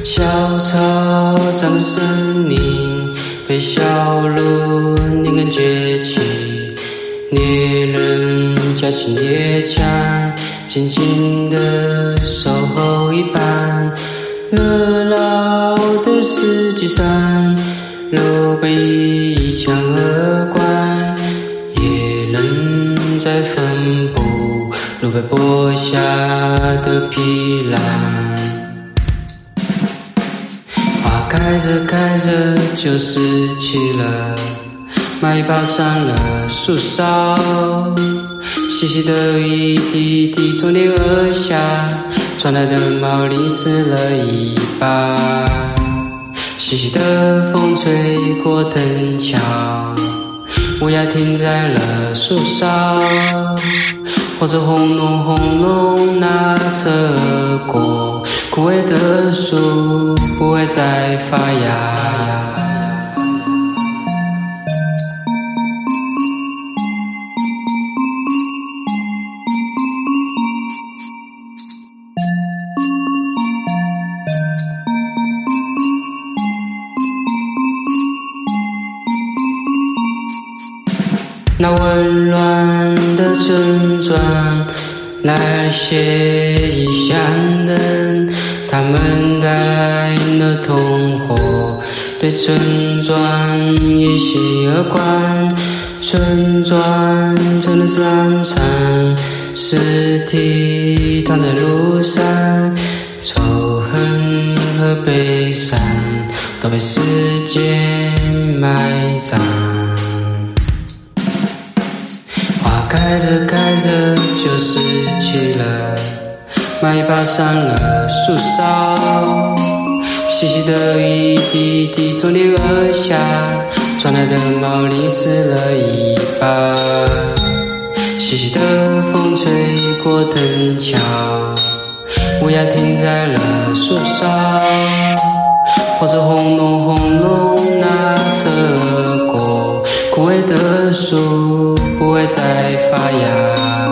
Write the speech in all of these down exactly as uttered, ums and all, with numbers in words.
小草长的森林，被小鹿连根崛起。猎人架起猎枪，静静地守候一半。热闹的世界上，鹿被一枪而剜。野人在分布鹿被剥下的皮囊。花开着开着就失去了，蚂蚁爬上了树梢，细细的雨滴滴从天而下，传来的毛淋湿了一把。细细的风吹过藤桥，乌鸦停在了树梢，火车轰隆轰隆那侧而过，枯萎的树不会再发芽。那温暖的村庄，那些异乡人，他们带来了同伙，对村庄一袭而关。村庄成了战场，尸体躺在路上，仇恨和悲伤都被时间埋葬。花开着开着就失去了，蚂蚁爬上了树梢，细细的雨滴滴从天而下，传来的毛淋湿了一把。细细的风吹过藤桥，乌鸦停在了树梢，火车轰隆轰隆那侧而过，枯萎的树不会再发芽。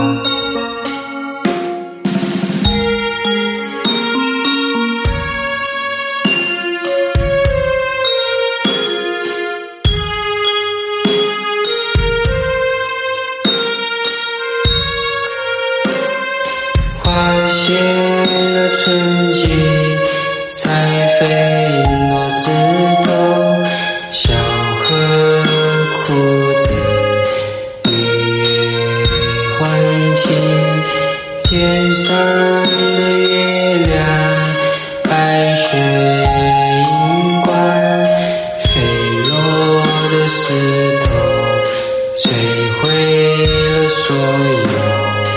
花谢了春季，才飞落枝头，小河枯枝，雨月欢庆。天上的月亮，白雪银光，飞落的石头，摧毁了所有。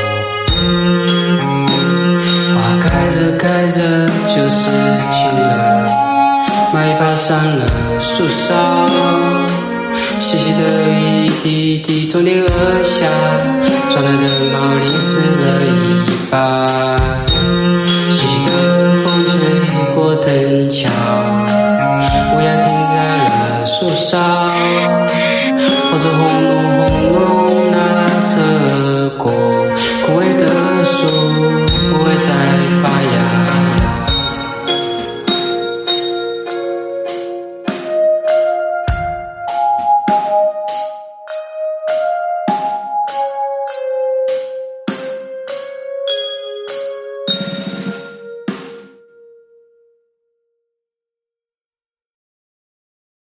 开着开着就失去了，蚂蚁爬上了树梢，细细的雨滴滴从天而下，传来的毛淋湿了一把。细细的风吹过藤桥，乌鸦停在了树梢，火车轰隆